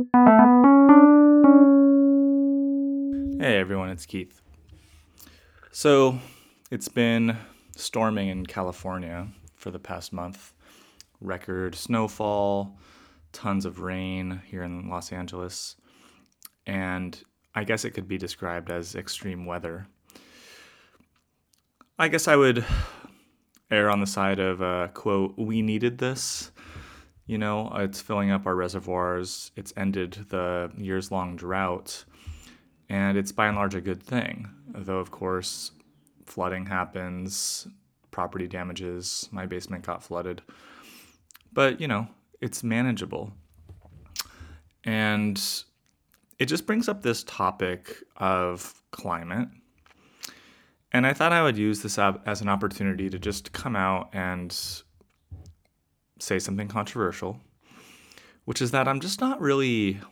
Hey everyone, it's Keith. So, it's been storming in California for the past month. Record snowfall, tons of rain here in Los Angeles, and I guess it could be described as extreme weather. I guess I would err on the side of, quote, we needed this. You know, it's filling up our reservoirs, it's ended the years long drought, and it's by and large a good thing. Though, of course, flooding happens, property damages, my basement got flooded. But, it's manageable. And it just brings up this topic of climate. And I thought I would use this as an opportunity to just come out and say something controversial, which is that I'm just not really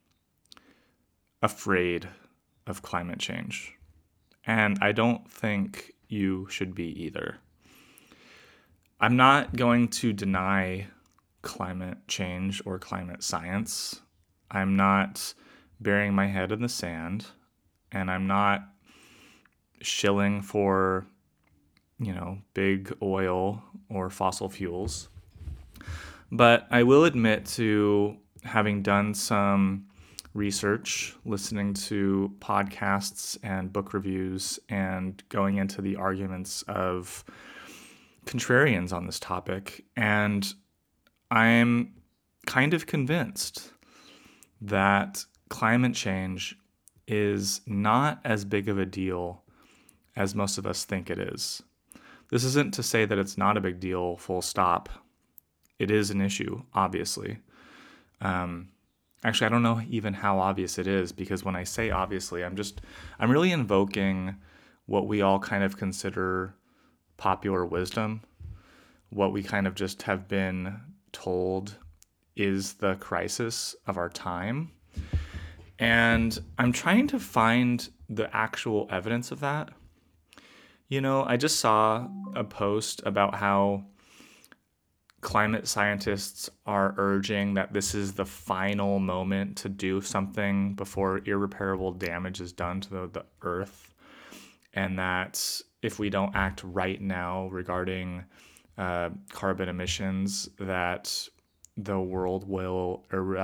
afraid of climate change. And I don't think you should be either. I'm not going to deny climate change or climate science. I'm not burying my head in the sand, and I'm not shilling for, big oil or fossil fuels. But I will admit to having done some research, listening to podcasts and book reviews, and going into the arguments of contrarians on this topic. And I'm kind of convinced that climate change is not as big of a deal as most of us think it is. This isn't to say that it's not a big deal, full stop. It is an issue, obviously. Actually, I don't know even how obvious it is, because when I say obviously, I'm really invoking what we all kind of consider popular wisdom, what we kind of just have been told is the crisis of our time. And I'm trying to find the actual evidence of that. I just saw a post about how climate scientists are urging that this is the final moment to do something before irreparable damage is done to the earth. And that if we don't act right now regarding carbon emissions, that the world will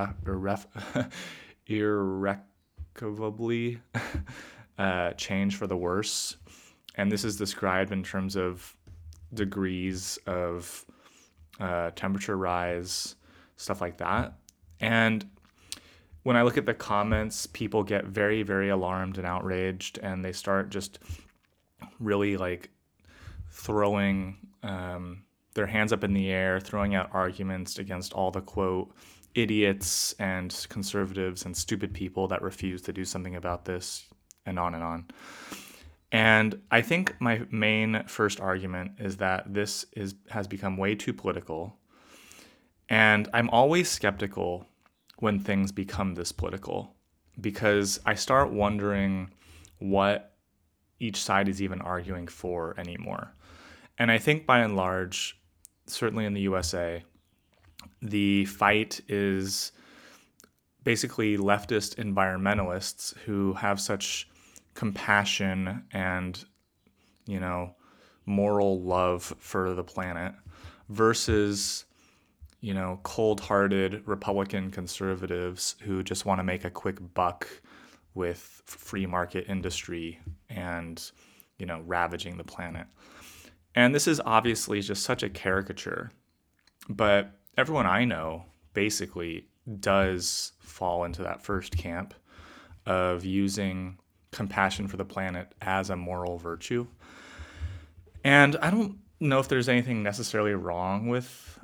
irrevocably change for the worse. And this is described in terms of degrees of temperature rise, stuff like that. And when I look at the comments, people get very, very alarmed and outraged, and they start just really throwing their hands up in the air, throwing out arguments against all the, quote, idiots and conservatives and stupid people that refuse to do something about this, and on and on. And I think my main first argument is that this has become way too political. And I'm always skeptical when things become this political, because I start wondering what each side is even arguing for anymore. And I think by and large, certainly in the USA, the fight is basically leftist environmentalists who have such compassion and, moral love for the planet versus, cold-hearted Republican conservatives who just want to make a quick buck with free market industry and, ravaging the planet. And this is obviously just such a caricature, but everyone I know basically does fall into that first camp of using compassion for the planet as a moral virtue. And I don't know if there's anything necessarily wrong with,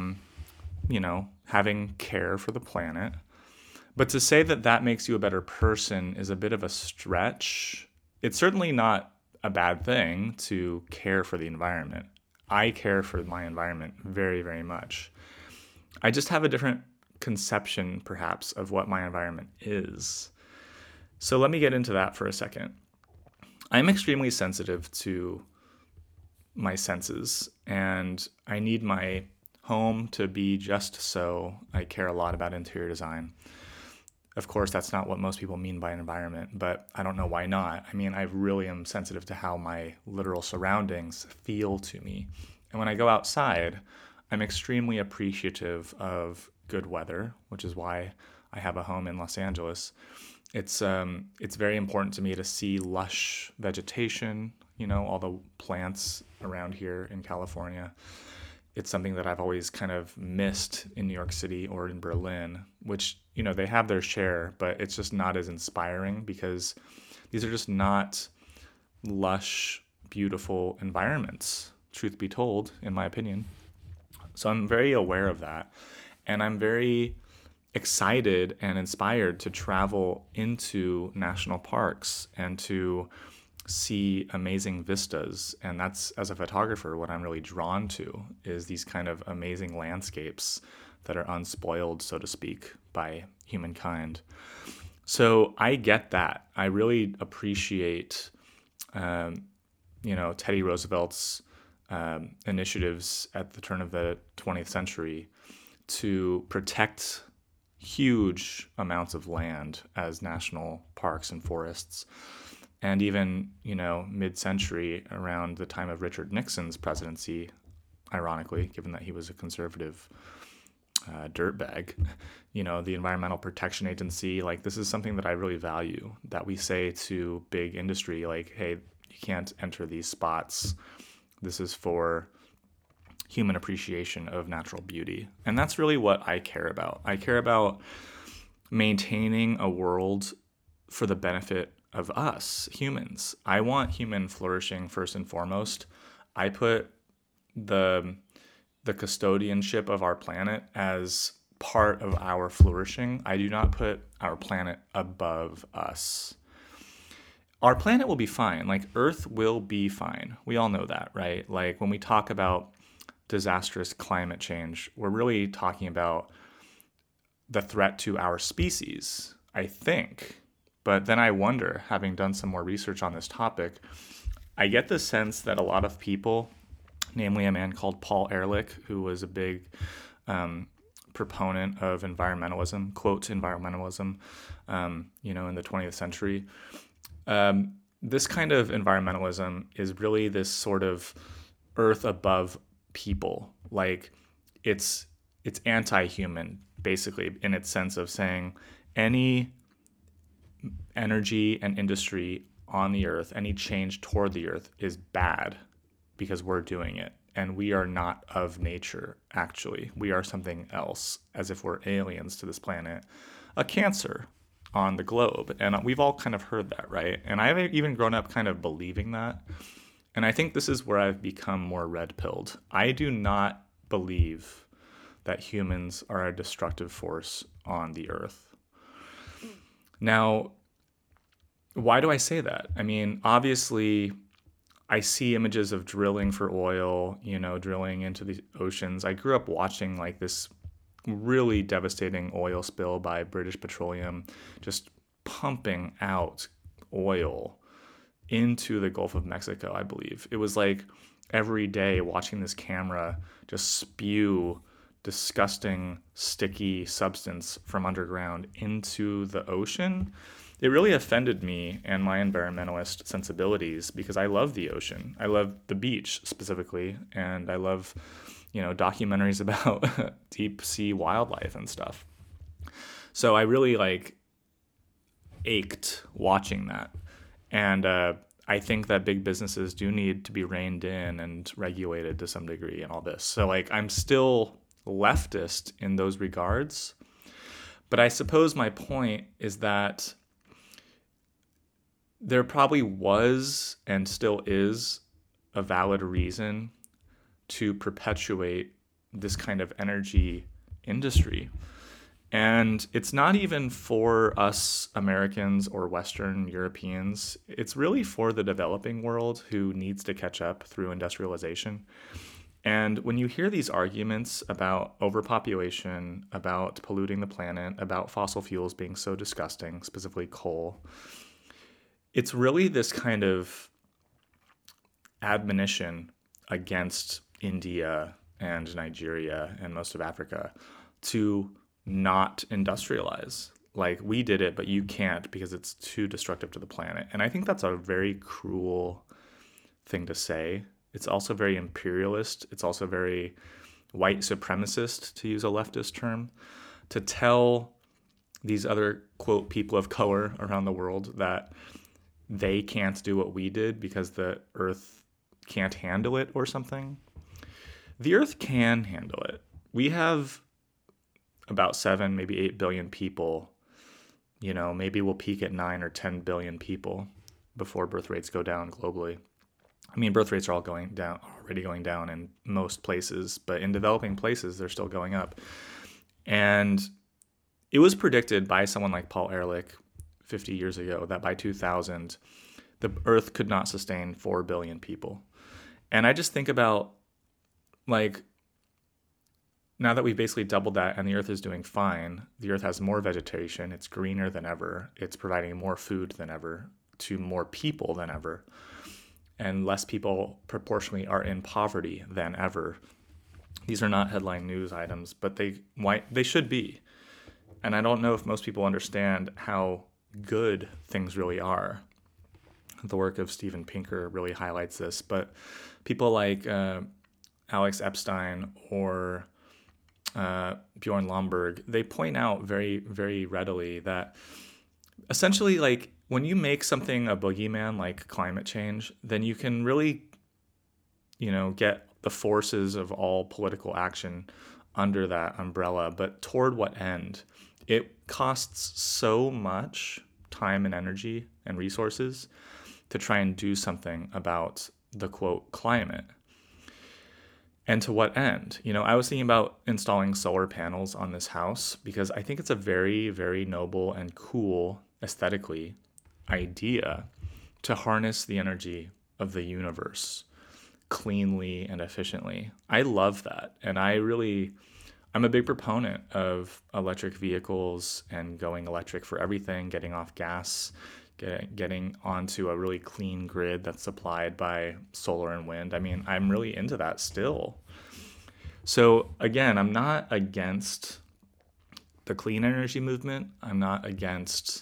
having care for the planet. But to say that that makes you a better person is a bit of a stretch. It's certainly not a bad thing to care for the environment. I care for my environment very, very much. I just have a different conception, perhaps, of what my environment is. So let me get into that for a second. I'm extremely sensitive to my senses, and I need my home to be just so. I care a lot about interior design. Of course, that's not what most people mean by environment, but I don't know why not. I mean, I really am sensitive to how my literal surroundings feel to me. And when I go outside, I'm extremely appreciative of good weather, which is why I have a home in Los Angeles. It's very important to me to see lush vegetation, all the plants around here in California. It's something that I've always kind of missed in New York City or in Berlin, which, they have their share, but it's just not as inspiring because these are just not lush, beautiful environments, truth be told, in my opinion. So I'm very aware of that. And I'm very excited and inspired to travel into national parks and to see amazing vistas. And that's, as a photographer, what I'm really drawn to is these kind of amazing landscapes that are unspoiled, so to speak, by humankind. So I get that. I really appreciate, Teddy Roosevelt's initiatives at the turn of the 20th century to protect huge amounts of land as national parks and forests. And even, mid-century, around the time of Richard Nixon's presidency, ironically, given that he was a conservative dirtbag, the Environmental Protection Agency, like, this is something that I really value, that we say to big industry, like, hey, you can't enter these spots. This is for human appreciation of natural beauty. And that's really what I care about. I care about maintaining a world for the benefit of us, humans. I want human flourishing first and foremost. I put the custodianship of our planet as part of our flourishing. I do not put our planet above us. Our planet will be fine. Like, Earth will be fine. We all know that, right? Like, when we talk about disastrous climate change, we're really talking about the threat to our species, I think. But then I wonder, having done some more research on this topic, I get the sense that a lot of people, namely a man called Paul Ehrlich, who was a big proponent of environmentalism, quote, environmentalism, in the 20th century. This kind of environmentalism is really this sort of earth above people. Like, it's anti-human, basically, in its sense of saying any energy and industry on the earth, any change toward the earth is bad because we're doing it. And we are not of nature, actually. We are something else, as if we're aliens to this planet, a cancer on the globe. And we've all kind of heard that, right? And I've even grown up kind of believing that. And I think this is where I've become more red-pilled. I do not believe that humans are a destructive force on the earth. Now, why do I say that? I mean, obviously, I see images of drilling for oil, drilling into the oceans. I grew up watching like this really devastating oil spill by British Petroleum, just pumping out oil into the Gulf of Mexico, I believe. It was like every day watching this camera just spew disgusting, sticky substance from underground into the ocean. It really offended me and my environmentalist sensibilities because I love the ocean. I love the beach specifically, and I love, documentaries about deep sea wildlife and stuff. So I really ached watching that. And I think that big businesses do need to be reined in and regulated to some degree and all this. So I'm still leftist in those regards. But I suppose my point is that there probably was and still is a valid reason to perpetuate this kind of energy industry. And it's not even for us Americans or Western Europeans. It's really for the developing world who needs to catch up through industrialization. And when you hear these arguments about overpopulation, about polluting the planet, about fossil fuels being so disgusting, specifically coal, it's really this kind of admonition against India and Nigeria and most of Africa to not industrialize. Like, we did it, but you can't because it's too destructive to the planet. And I think that's a very cruel thing to say. It's also very imperialist. It's also very white supremacist, to use a leftist term, to tell these other, quote, people of color around the world that they can't do what we did because the earth can't handle it or something. The earth can handle it. We have about 7, maybe 8 billion people. You know, maybe we'll peak at 9 or 10 billion people before birth rates go down globally. I mean, birth rates are all going down, already going down in most places, but in developing places, they're still going up. And it was predicted by someone like Paul Ehrlich 50 years ago that by 2000, the earth could not sustain 4 billion people. And I just think about, like, now that we've basically doubled that and the earth is doing fine, the earth has more vegetation, it's greener than ever, it's providing more food than ever to more people than ever, and less people proportionally are in poverty than ever. These are not headline news items, but they should be. And I don't know if most people understand how good things really are. The work of Steven Pinker really highlights this, but people like Alex Epstein or Bjorn Lomborg, they point out very, very readily that essentially, like, when you make something a boogeyman like climate change, then you can really, get the forces of all political action under that umbrella. But toward what end? It costs so much time and energy and resources to try and do something about the, quote, climate. And to what end? I was thinking about installing solar panels on this house because I think it's a very, very noble and cool, aesthetically, idea to harness the energy of the universe cleanly and efficiently. I love that. And I'm a big proponent of electric vehicles and going electric for everything, getting off gas, getting onto a really clean grid that's supplied by solar and wind. I mean, I'm really into that still. So again, I'm not against the clean energy movement. I'm not against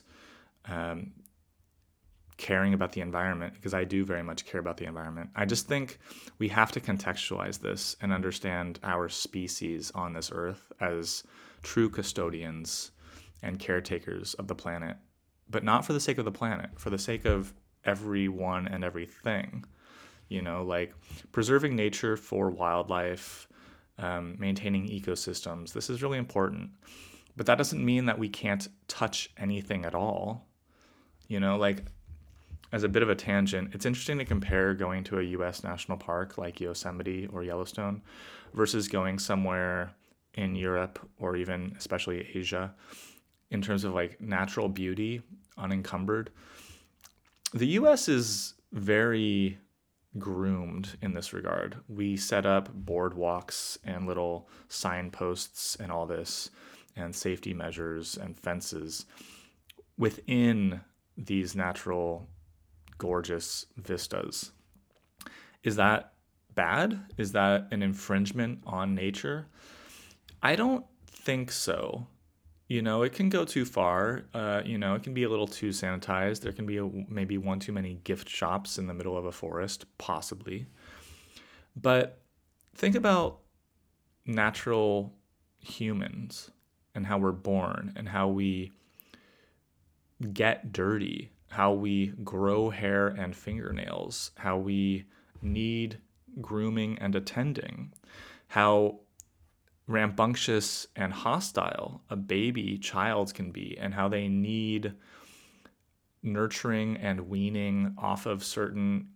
caring about the environment, because I do very much care about the environment. I just think we have to contextualize this and understand our species on this earth as true custodians and caretakers of the planet, but not for the sake of the planet, for the sake of everyone and everything. Like preserving nature for wildlife, maintaining ecosystems. This is really important. But that doesn't mean that we can't touch anything at all. Like, as a bit of a tangent, it's interesting to compare going to a U.S. national park like Yosemite or Yellowstone versus going somewhere in Europe or even especially Asia in terms of like natural beauty, unencumbered. The U.S. is very groomed in this regard. We set up boardwalks and little signposts and all this, and safety measures and fences within these natural, gorgeous vistas. Is that bad? Is that an infringement on nature? I don't think so. It can go too far. It can be a little too sanitized. There can be maybe one too many gift shops in the middle of a forest, possibly. But think about natural humans and how we're born and how we get dirty, how we grow hair and fingernails, how we need grooming and attending, how rambunctious and hostile a baby child can be, and how they need nurturing and weaning off of certain,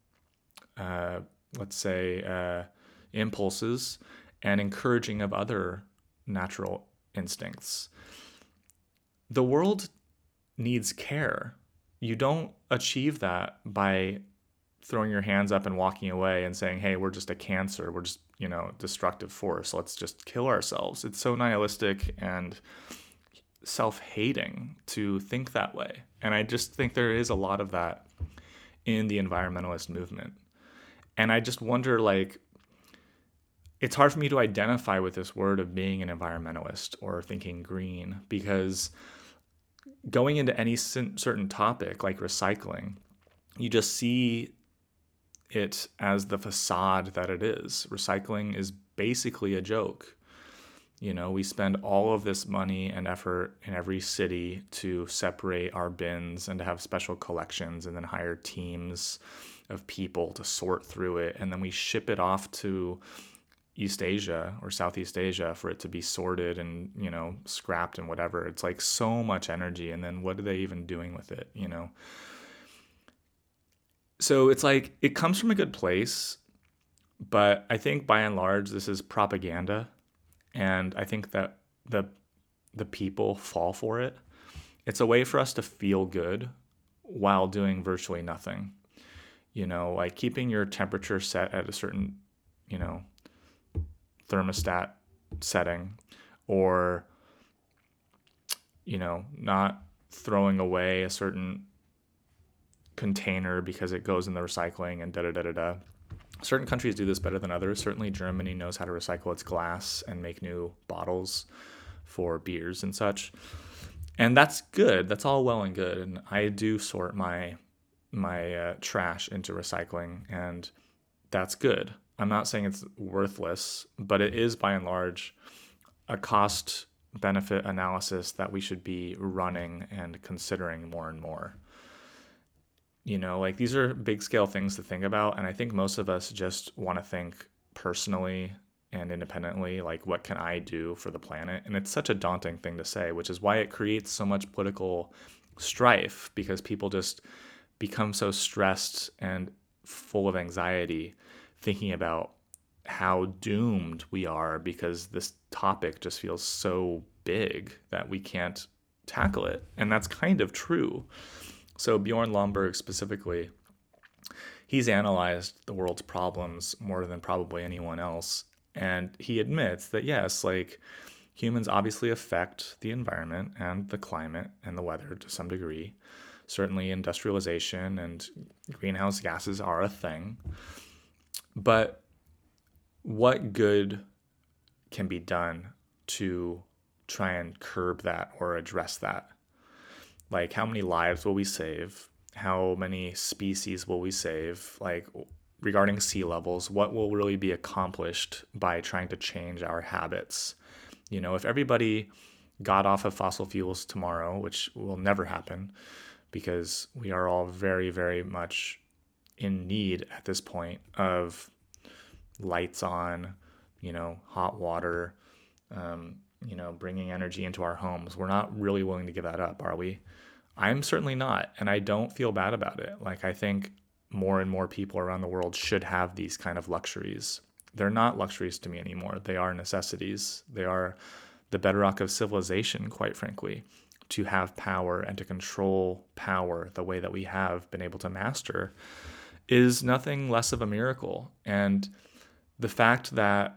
impulses and encouraging of other natural instincts. The world needs care. You don't achieve that by throwing your hands up and walking away and saying, hey, we're just a cancer. We're just, destructive force. Let's just kill ourselves. It's so nihilistic and self-hating to think that way. And I just think there is a lot of that in the environmentalist movement. And I just wonder, like, it's hard for me to identify with this word of being an environmentalist or thinking green, because going into any certain topic like recycling, you just see it as the facade that it is. Recycling is basically a joke. We spend all of this money and effort in every city to separate our bins and to have special collections and then hire teams of people to sort through it. And then we ship it off to East Asia or Southeast Asia for it to be sorted and, scrapped and whatever. It's like so much energy. And then what are they even doing with it, So it's like it comes from a good place, but I think by and large, this is propaganda. And I think that the people fall for it. It's a way for us to feel good while doing virtually nothing. Like keeping your temperature set at a certain, thermostat setting, or, not throwing away a certain container because it goes in the recycling and da da da da da. Certain countries do this better than others. Certainly Germany knows how to recycle its glass and make new bottles for beers and such. And that's good. That's all well and good. And I do sort my trash into recycling, and that's good. I'm not saying it's worthless, but it is by and large a cost benefit analysis that we should be running and considering more and more. Like these are big scale things to think about. And I think most of us just want to think personally and independently, like, what can I do for the planet? And it's such a daunting thing to say, which is why it creates so much political strife, because people just become so stressed and full of anxiety thinking about how doomed we are because this topic just feels so big that we can't tackle it. And that's kind of true. So Bjorn Lomborg specifically, he's analyzed the world's problems more than probably anyone else. And he admits that, yes, like humans obviously affect the environment and the climate and the weather to some degree. Certainly industrialization and greenhouse gases are a thing. But what good can be done to try and curb that or address that? Like, how many lives will we save? How many species will we save? Like, regarding sea levels, what will really be accomplished by trying to change our habits? If everybody got off of fossil fuels tomorrow, which will never happen because we are all very, very much in need at this point of lights on, hot water, bringing energy into our homes. We're not really willing to give that up, are we? I'm certainly not, and I don't feel bad about it. Like, I think more and more people around the world should have these kind of luxuries. They're not luxuries to me anymore. They are necessities. They are the bedrock of civilization, quite frankly. To have power and to control power the way that we have been able to master is nothing less of a miracle. And the fact that,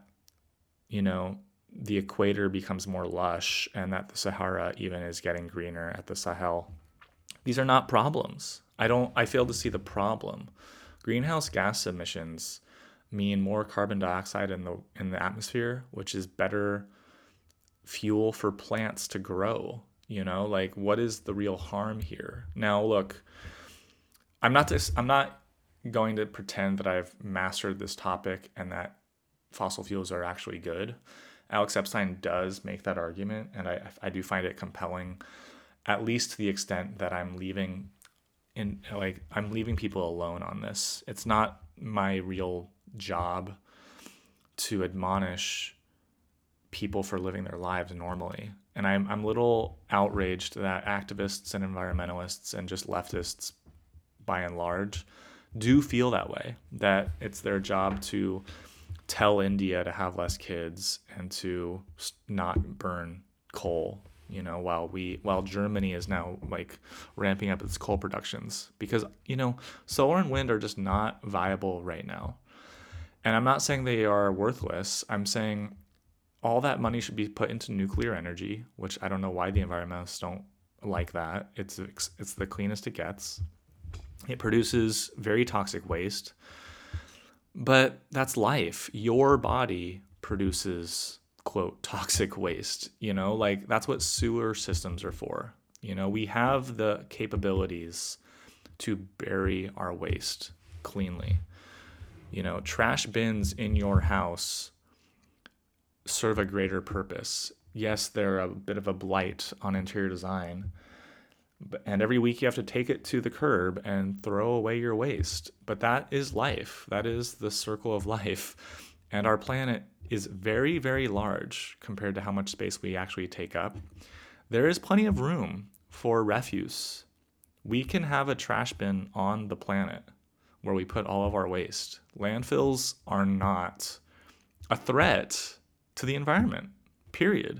the equator becomes more lush and that the Sahara even is getting greener at the Sahel, these are not problems. I fail to see the problem. Greenhouse gas emissions mean more carbon dioxide in the atmosphere, which is better fuel for plants to grow. Like, what is the real harm here? Now, look, I'm not going to pretend that I've mastered this topic and that fossil fuels are actually good. Alex Epstein does make that argument, and I do find it compelling, at least to the extent that I'm leaving people alone on this. It's not my real job to admonish people for living their lives normally. And I'm a little outraged that activists and environmentalists and just leftists, by and large, do feel that way, that it's their job to tell India to have less kids and to not burn coal, while Germany is now like ramping up its coal productions, because, solar and wind are just not viable right now. And I'm not saying they are worthless. I'm saying all that money should be put into nuclear energy, which I don't know why the environmentalists don't like that. It's the cleanest it gets. It produces very toxic waste. But that's life. Your body produces, quote, toxic waste, like that's what sewer systems are for. We have the capabilities to bury our waste cleanly. Trash bins in your house serve a greater purpose. Yes, they're a bit of a blight on interior design, and every week you have to take it to the curb and throw away your waste. But that is life. That is the circle of life. And our planet is very, very large compared to how much space we actually take up. There is plenty of room for refuse. We can have a trash bin on the planet where we put all of our waste. Landfills are not a threat to the environment, period.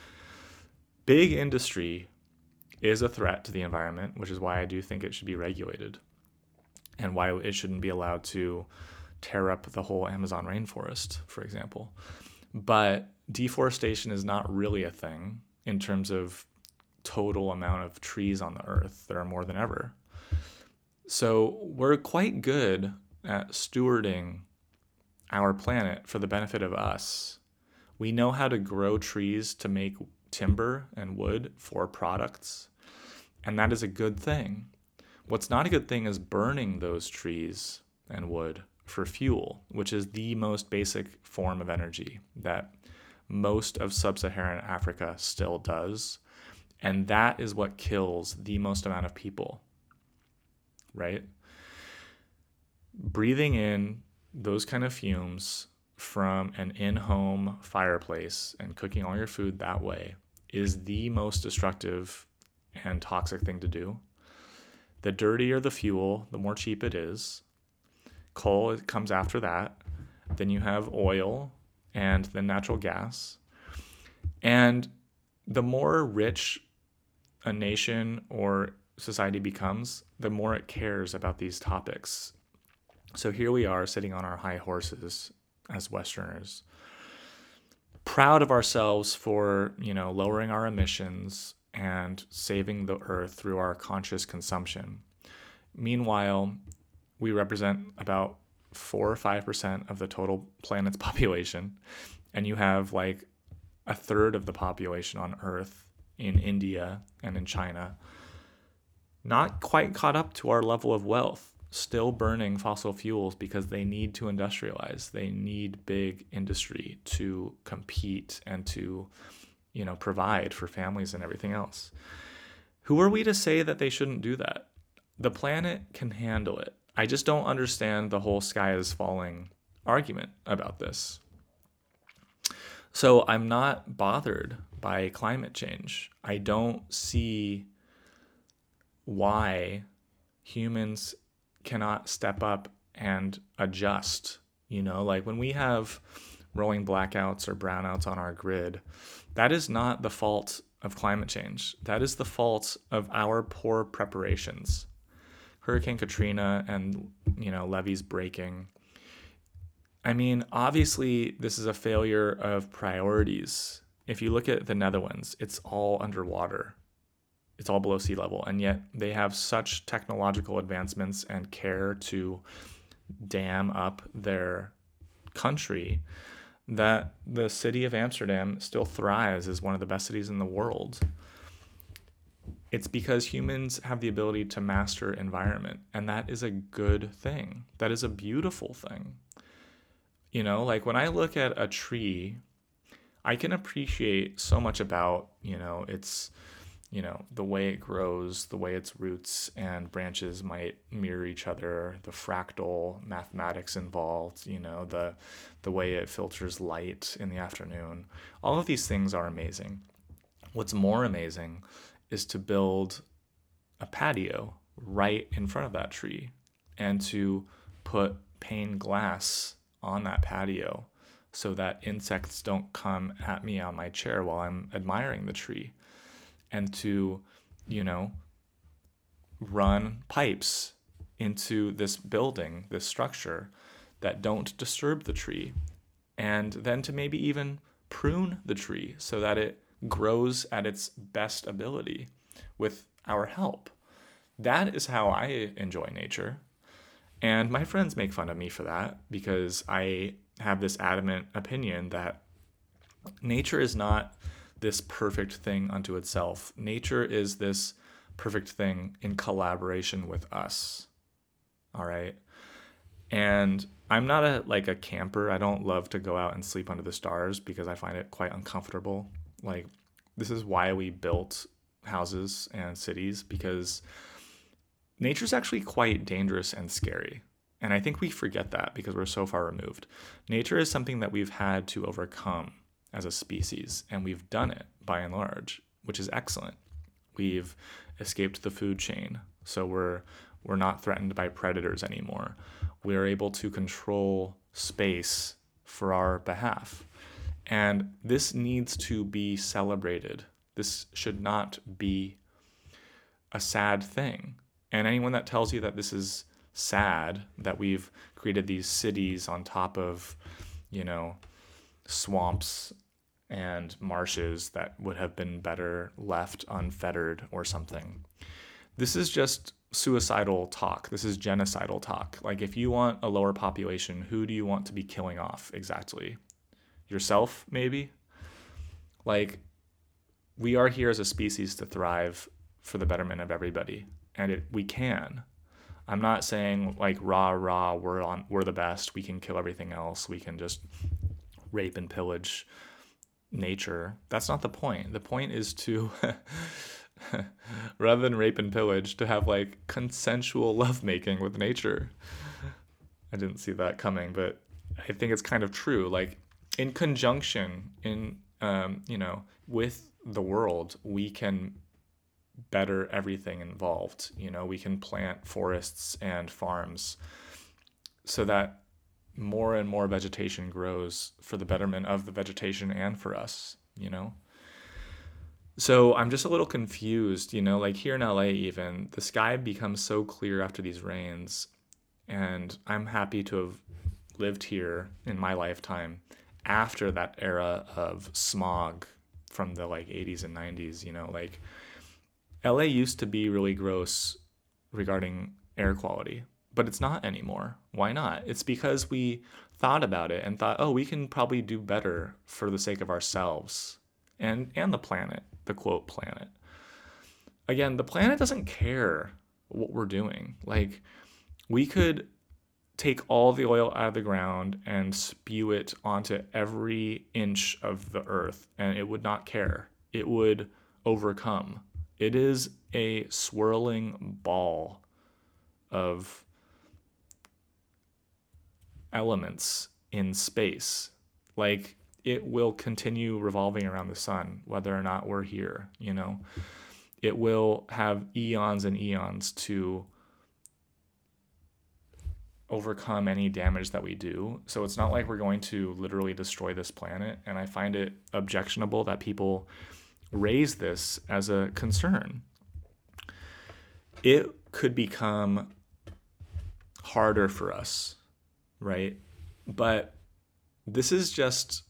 Big industry is a threat to the environment, which is why I do think it should be regulated and why it shouldn't be allowed to tear up the whole Amazon rainforest, for example. But deforestation is not really a thing in terms of total amount of trees on the earth. There are more than ever. So we're quite good at stewarding our planet for the benefit of us. We know how to grow trees to make timber and wood for products, and that is a good thing. What's not a good thing is burning those trees and wood for fuel, which is the most basic form of energy that most of sub-Saharan Africa still does. And that is what kills the most amount of people, right? Breathing in those kind of fumes from an in-home fireplace and cooking all your food that way is the most destructive and toxic thing to do. The dirtier the fuel, the more cheap it is. Coal comes after that. Then you have oil and then natural gas. And the more rich a nation or society becomes, the more it cares about these topics. So here we are sitting on our high horses as Westerners, proud of ourselves for, lowering our emissions and saving the earth through our conscious consumption. Meanwhile, we represent about 4 or 5% of the total planet's population, and you have like a third of the population on Earth in India and in China, not quite caught up to our level of wealth, still burning fossil fuels because they need to industrialize. They need big industry to compete and to, provide for families and everything else. Who are we to say that they shouldn't do that? The planet can handle it. I just don't understand the whole sky is falling argument about this. So I'm not bothered by climate change. I don't see why humans cannot step up and adjust. Like when we have rolling blackouts or brownouts on our grid, that is not the fault of climate change. That is the fault of our poor preparations. Hurricane Katrina and, levees breaking. I mean, obviously, this is a failure of priorities. If you look at the Netherlands, it's all underwater. It's all below sea level. And yet they have such technological advancements and care to dam up their country that the city of Amsterdam still thrives as one of the best cities in the world. It's because humans have the ability to master environment, and that is a good thing. That is a beautiful thing. Like when I look at a tree, I can appreciate so much about, its, the way it grows, the way its roots and branches might mirror each other, the fractal mathematics involved, the way it filters light in the afternoon. All of these things are amazing. What's more amazing is to build a patio right in front of that tree and to put pane glass on that patio so that insects don't come at me on my chair while I'm admiring the tree, and to, run pipes into this building, this structure that don't disturb the tree, and then to maybe even prune the tree so that it grows at its best ability with our help. That is how I enjoy nature. And my friends make fun of me for that because I have this adamant opinion that nature is not this perfect thing unto itself. Nature is this perfect thing in collaboration with us. All right. And I'm not a camper. I don't love to go out and sleep under the stars because I find it quite uncomfortable. Like, this is why we built houses and cities, because nature's actually quite dangerous and scary. And I think we forget that because we're so far removed. Nature is something that we've had to overcome as a species, and we've done it by and large, which is excellent. We've escaped the food chain, so we're not threatened by predators anymore. We're able to control space for our behalf. And this needs to be celebrated. This should not be a sad thing. And anyone that tells you that this is sad, that we've created these cities on top of, swamps and marshes that would have been better left unfettered or something. This is just suicidal talk. This is genocidal talk. Like, if you want a lower population, who do you want to be killing off exactly? Yourself, maybe? Like, we are here as a species to thrive for the betterment of everybody, and we can. I'm not saying like rah, we're the best, we can kill everything else, we can just rape and pillage nature. That's not the point. The point is to rather than rape and pillage, to have like consensual lovemaking with nature. I didn't see that coming, but I think it's kind of true. Like, in conjunction, with the world, we can better everything involved. We can plant forests and farms so that more and more vegetation grows for the betterment of the vegetation and for us. So I'm just a little confused, like here in LA, even the sky becomes so clear after these rains, and I'm happy to have lived here in my lifetime after that era of smog from the 80s and 90s. Like, LA used to be really gross regarding air quality, but it's not anymore. Why not? It's because we thought about it and thought, oh, we can probably do better for the sake of ourselves and the planet, the quote planet. Again, the planet doesn't care what we're doing. Like, we could take all the oil out of the ground and spew it onto every inch of the earth, and it would not care. It would overcome. It is a swirling ball of elements in space. Like, it will continue revolving around the sun, whether or not we're here. It will have eons and eons to overcome any damage that we do. So it's not like we're going to literally destroy this planet. And I find it objectionable that people raise this as a concern. It could become harder for us, right? But this is just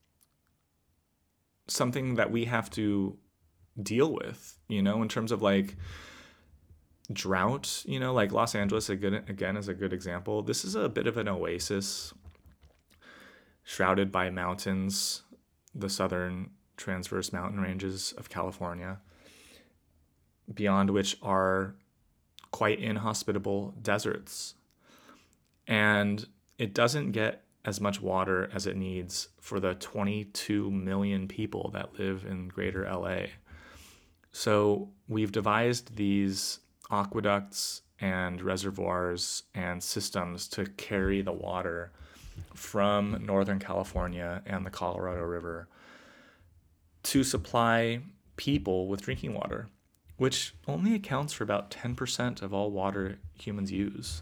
something that we have to deal with, in terms of drought, like Los Angeles again is a good example. This is a bit of an oasis shrouded by mountains, the southern transverse mountain ranges of California, beyond which are quite inhospitable deserts. And it doesn't get as much water as it needs for the 22 million people that live in greater LA. So we've devised these aqueducts and reservoirs and systems to carry the water from Northern California and the Colorado River to supply people with drinking water, which only accounts for about 10% of all water humans use.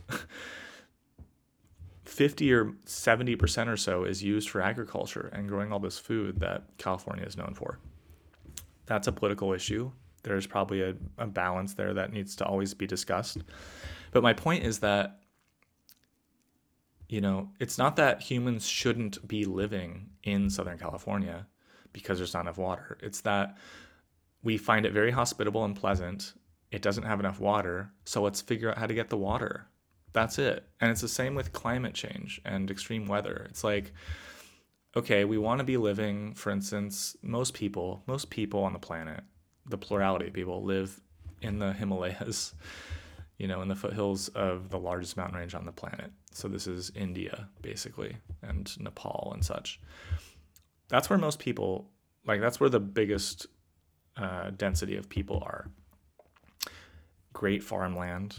50 or 70% or so is used for agriculture and growing all this food that California is known for. That's a political issue. There's probably a balance there that needs to always be discussed. But my point is that, it's not that humans shouldn't be living in Southern California because there's not enough water. It's that we find it very hospitable and pleasant. It doesn't have enough water, so let's figure out how to get the water. That's it. And it's the same with climate change and extreme weather. It's like, okay, we want to be living, for instance, most people on the planet, the plurality of people live in the Himalayas, in the foothills of the largest mountain range on the planet. So this is India, basically, and Nepal and such. That's where most people, that's where the biggest density of people are. Great farmland,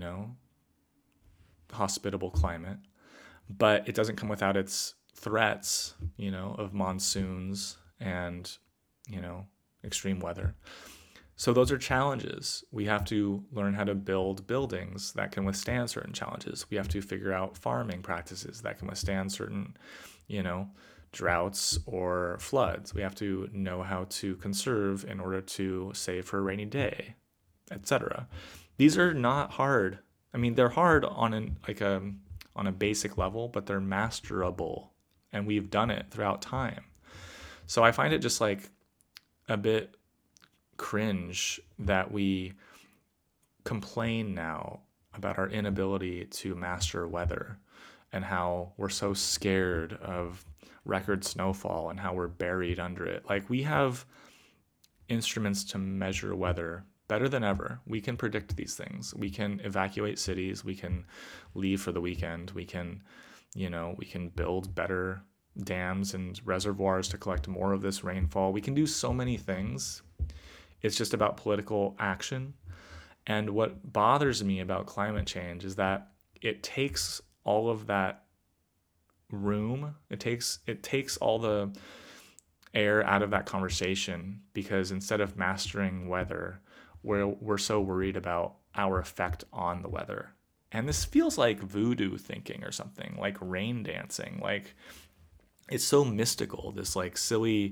hospitable climate, but it doesn't come without its threats, of monsoons and, extreme weather. So those are challenges. We have to learn how to build buildings that can withstand certain challenges. We have to figure out farming practices that can withstand certain, droughts or floods. We have to know how to conserve in order to save for a rainy day, etc. These are not hard. I mean, they're hard on a basic level, but they're masterable, and we've done it throughout time. So I find it just like a bit cringe that we complain now about our inability to master weather and how we're so scared of record snowfall and how we're buried under it. Like, we have instruments to measure weather better than ever. We can predict these things. We can evacuate cities. We can leave for the weekend. We can build better dams and reservoirs to collect more of this rainfall. We can do so many things. It's just about political action. And what bothers me about climate change is that it takes all of that room. It takes all the air out of that conversation, because instead of mastering weather, we're so worried about our effect on the weather. And this feels like voodoo thinking or something, like rain dancing. Like, it's so mystical, this like silly,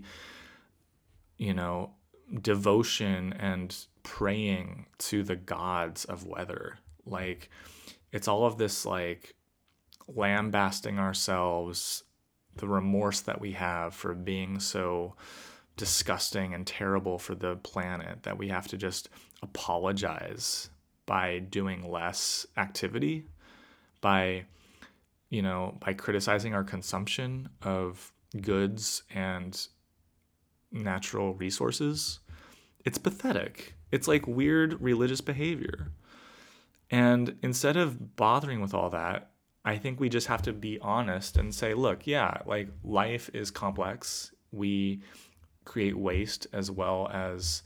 devotion and praying to the gods of weather. Like, it's all of this like lambasting ourselves, the remorse that we have for being so disgusting and terrible for the planet that we have to just apologize by doing less activity, by criticizing our consumption of goods and natural resources. It's pathetic. It's like weird religious behavior. And instead of bothering with all that, I think we just have to be honest and say, look, yeah, like, life is complex. We create waste as well as,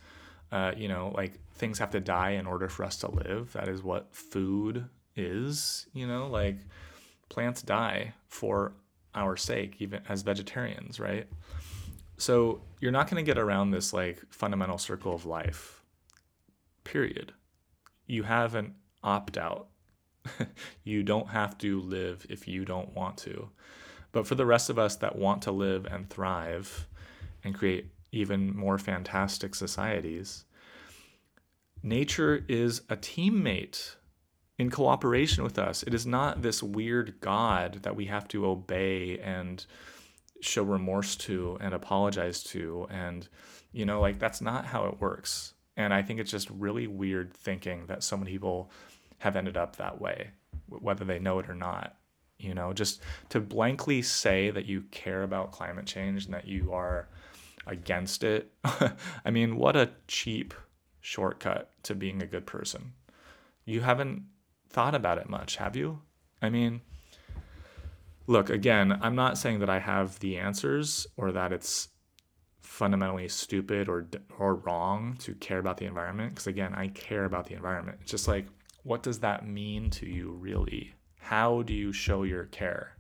things have to die in order for us to live. That is what food is, like, plants die for our sake, even as vegetarians, right? So you're not going to get around this like fundamental circle of life, period. You have an opt-out. You don't have to live if you don't want to. But for the rest of us that want to live and thrive and create even more fantastic societies, nature is a teammate in cooperation with us. It is not this weird God that we have to obey and show remorse to and apologize to. And, that's not how it works. And I think it's just really weird thinking that so many people have ended up that way, whether they know it or not. Just to blankly say that you care about climate change and that you are against it. I mean, what a cheap shortcut to being a good person. You haven't thought about it much, have you? I mean, look, again, I'm not saying that I have the answers or that it's fundamentally stupid or wrong to care about the environment, because again, I care about the environment. It's just like, what does that mean to you really? How do you show your care?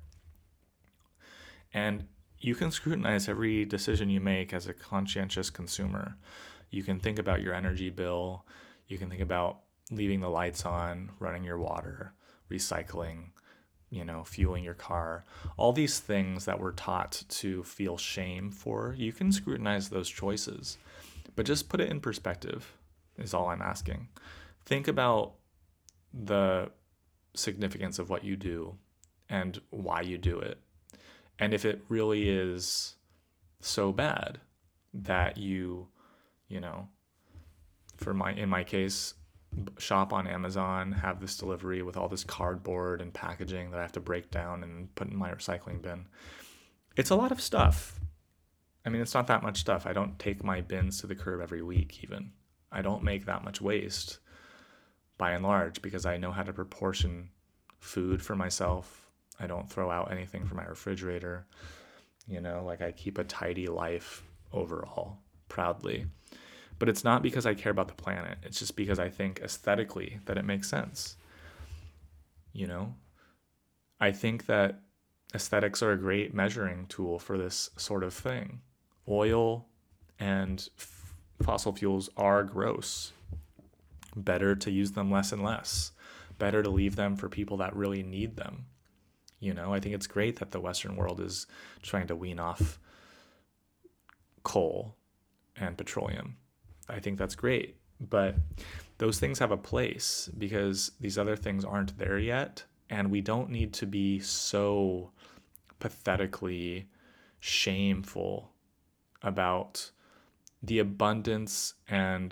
And you can scrutinize every decision you make as a conscientious consumer. You can think about your energy bill. You can think about leaving the lights on, running your water, recycling, fueling your car. All these things that we're taught to feel shame for, you can scrutinize those choices. But just put it in perspective is all I'm asking. Think about the significance of what you do and why you do it. And if it really is so bad that you in my case, shop on Amazon, have this delivery with all this cardboard and packaging that I have to break down and put in my recycling bin. It's a lot of stuff. I mean, it's not that much stuff. I don't take my bins to the curb every week, even. I don't make that much waste by and large because I know how to proportion food for myself. I don't throw out anything from my refrigerator. Like I keep a tidy life overall, proudly. But it's not because I care about the planet. It's just because I think aesthetically that it makes sense. You know, I think that aesthetics are a great measuring tool for this sort of thing. Oil and fossil fuels are gross. Better to use them less and less. Better to leave them for people that really need them. I think it's great that the Western world is trying to wean off coal and petroleum. I think that's great. But those things have a place because these other things aren't there yet. And we don't need to be so pathetically shameful about the abundance and,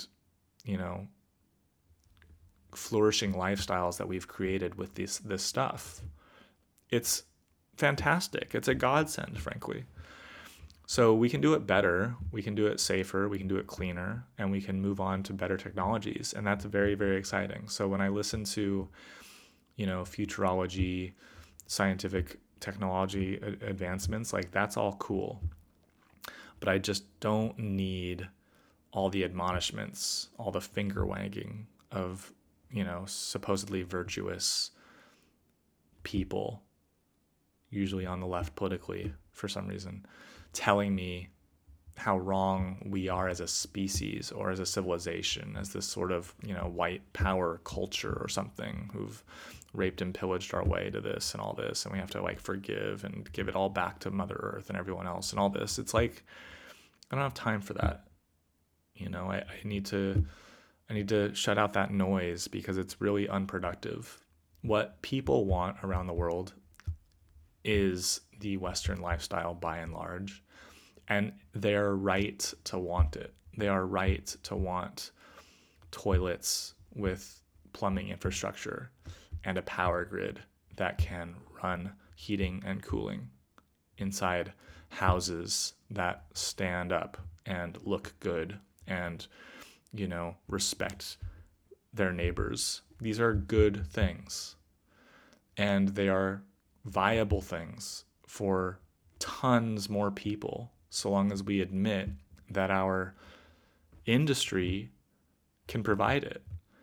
flourishing lifestyles that we've created with this stuff. It's fantastic. It's a godsend, frankly. So we can do it better, we can do it safer, we can do it cleaner, and we can move on to better technologies. And that's very, very exciting. So when I listen to, futurology, scientific technology advancements, like that's all cool. But I just don't need all the admonishments, all the finger wagging of, supposedly virtuous people, usually on the left politically for some reason, telling me how wrong we are as a species or as a civilization, as this sort of, white power culture or something who've raped and pillaged our way to this and all this. And we have to like forgive and give it all back to Mother Earth and everyone else and all this. It's like, I don't have time for that. I need to shut out that noise because it's really unproductive. What people want around the world is the Western lifestyle by and large. And they're right to want it. They are right to want toilets with plumbing infrastructure and a power grid that can run heating and cooling inside houses that stand up and look good and, respect their neighbors. These are good things. And they are viable things for tons more people, so long as we admit that our industry can provide it.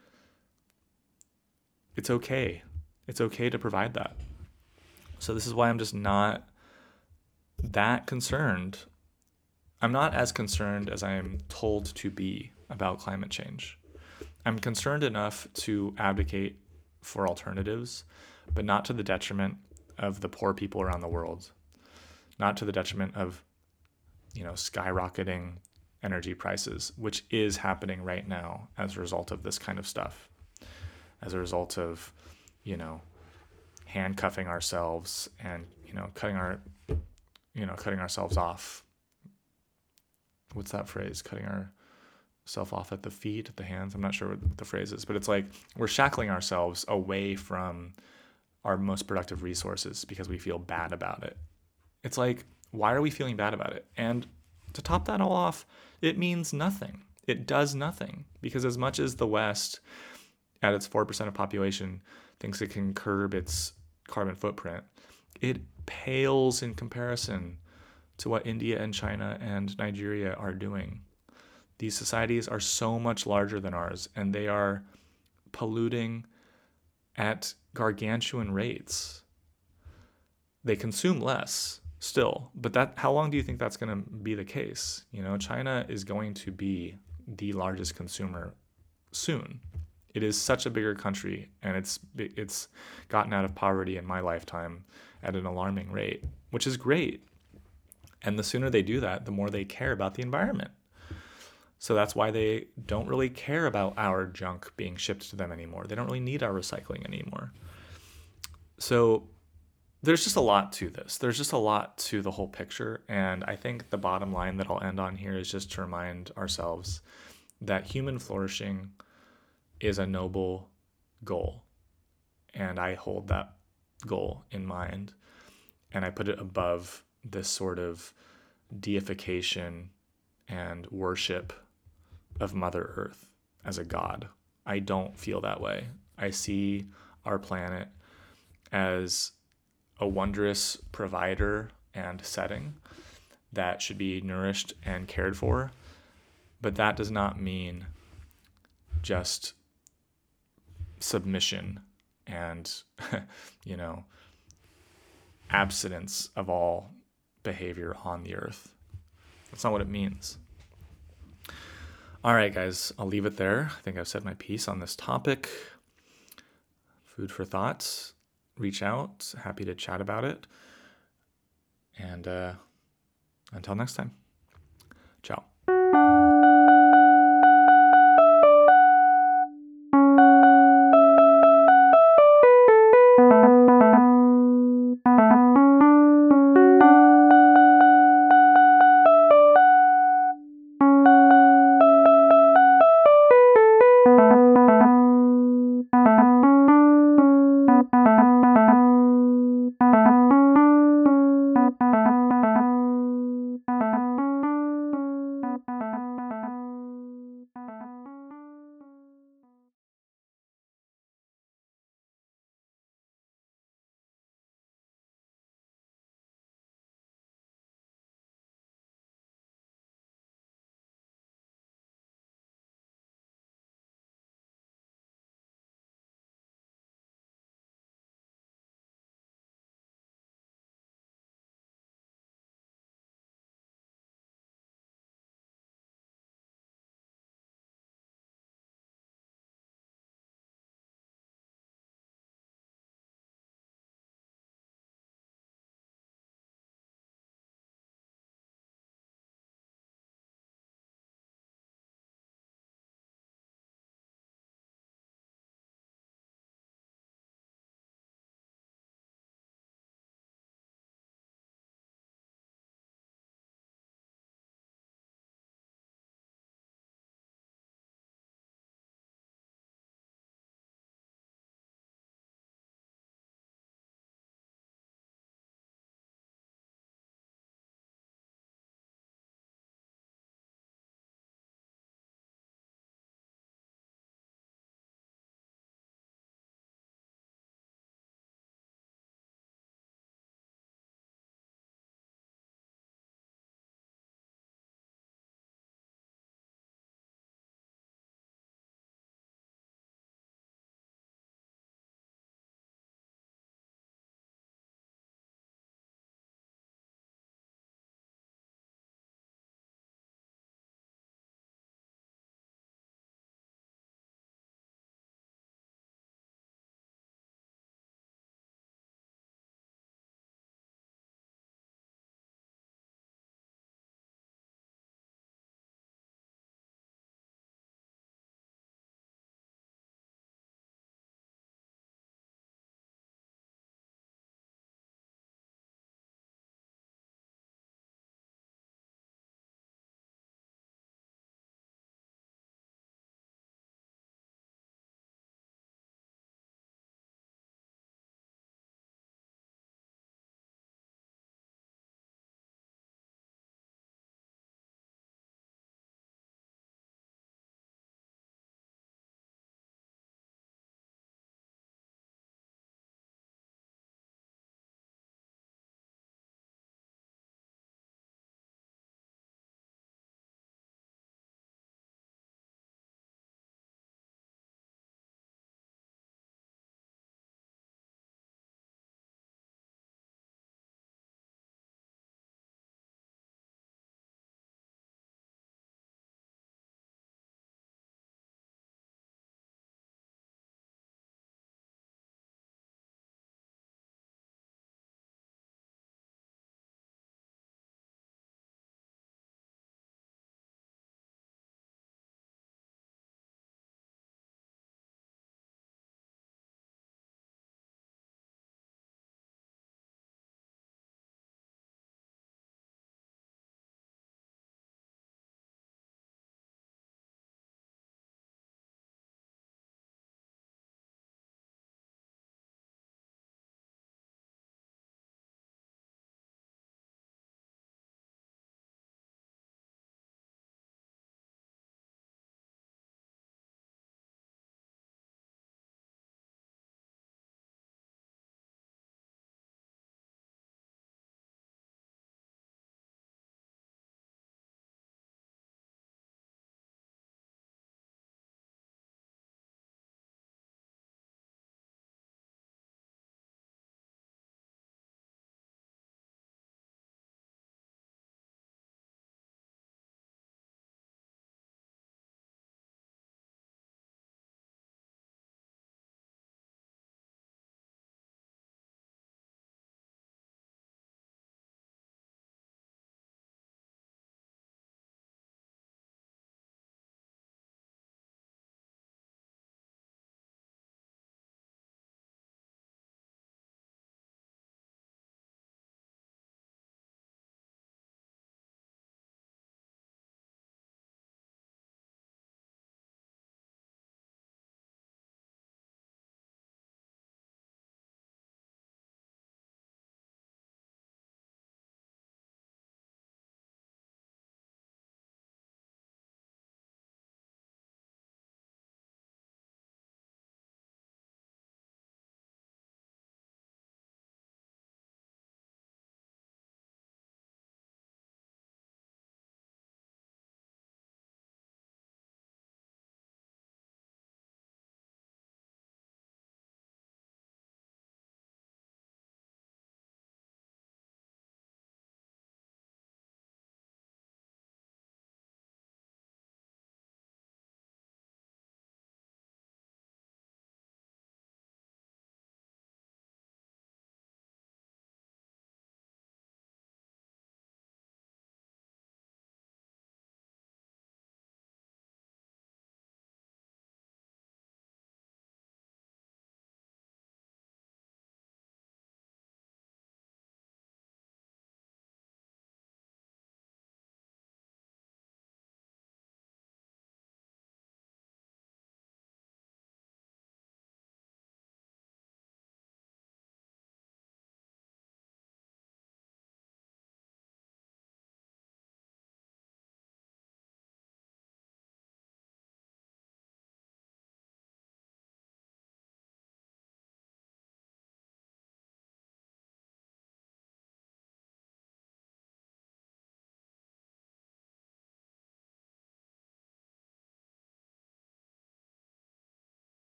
It's okay. It's okay to provide that. So this is why I'm just not that concerned. I'm not as concerned as I am told to be about climate change. I'm concerned enough to advocate for alternatives, but not to the detriment of the poor people around the world, not to the detriment of, skyrocketing energy prices, which is happening right now as a result of this kind of stuff, as a result of, handcuffing ourselves and, cutting ourselves off. What's that phrase? Cutting ourselves off at the feet, at the hands. I'm not sure what the phrase is, but it's like we're shackling ourselves away from our most productive resources because we feel bad about it. It's like, why are we feeling bad about it? And to top that all off, it means nothing. It does nothing because as much as the West, at its 4% of population, thinks it can curb its carbon footprint, it pales in comparison to what India and China and Nigeria are doing. These societies are so much larger than ours, and they are polluting at gargantuan rates. They consume less still, but how long do you think that's going to be the case? China is going to be the largest consumer soon. It is such a bigger country, and it's gotten out of poverty in my lifetime at an alarming rate, which is great. And the sooner they do that, the more they care about the environment. So that's why they don't really care about our junk being shipped to them anymore. They don't really need our recycling anymore. So there's just a lot to this. There's just a lot to the whole picture. And I think the bottom line that I'll end on here is just to remind ourselves that human flourishing is a noble goal. And I hold that goal in mind. And I put it above this sort of deification and worship of Mother Earth as a god. I don't feel that way. I see our planet as a wondrous provider and setting that should be nourished and cared for, but that does not mean just submission and, abstinence of all behavior on the earth. That's not what it means. All right, guys, I'll leave it there. I think I've said my piece on this topic. Food for thoughts. Reach out. Happy to chat about it. And until next time, ciao.